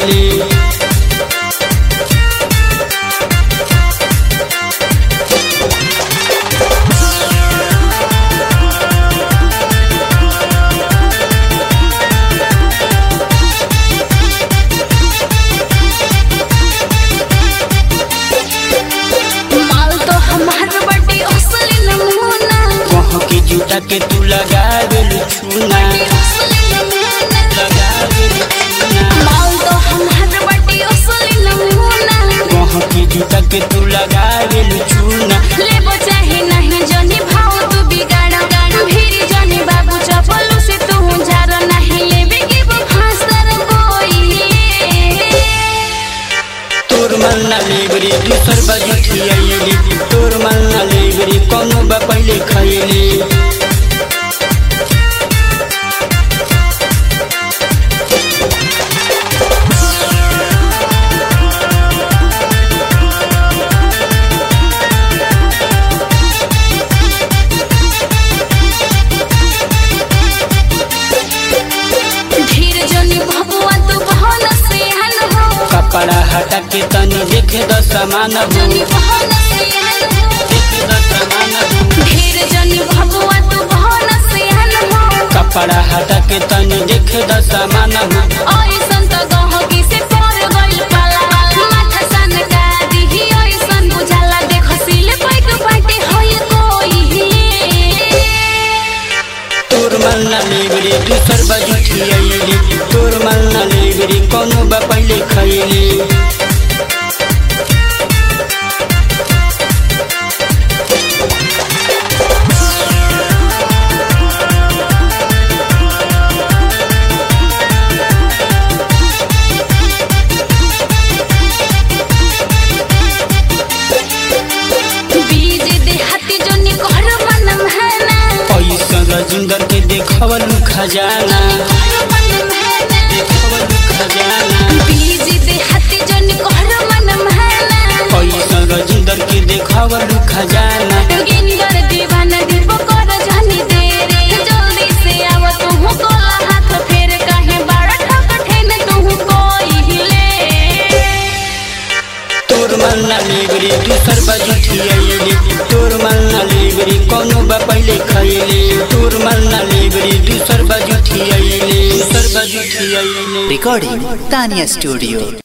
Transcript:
खैले जूता के तू लगावेल छूना कहाँ के जूता के तू लगावेल छूना लेबो चाहे नहीं जनी भाव तू बिगाड़ भीड़ जनी बाबू चपलू से तू जार नहीं लेबे के फांसर कोई तोर मन ना लेबरी दूसर बाजू खियाइली तोर मन ना लेबरी कोनो बा पहले खैली कपड़ा हटा के तनी देखे द सामान हो कपड़ा हटा के तनी देखे द सामान हो तोर मन ना लेबरी दूसर बाजू खियाइली तोर मन ना लेबरी कोनो बा पहले खैली रजिंदर के देखवलू खजाना रजिंदर के देखवलू खजाना दीवाना दीपो कर जानी देरे जल्दी से आव तू कोला हाथ फेर काहे बड़ा ठकठेन तू कोई हिले तोर मन ना लेबरी दूसर बाजू खियाइली तोर मन ना लेबरी कोनो बा पहले खैली तोर मन ना लेबरी दूसर बाजू खियाइली Recording Tanya Studio.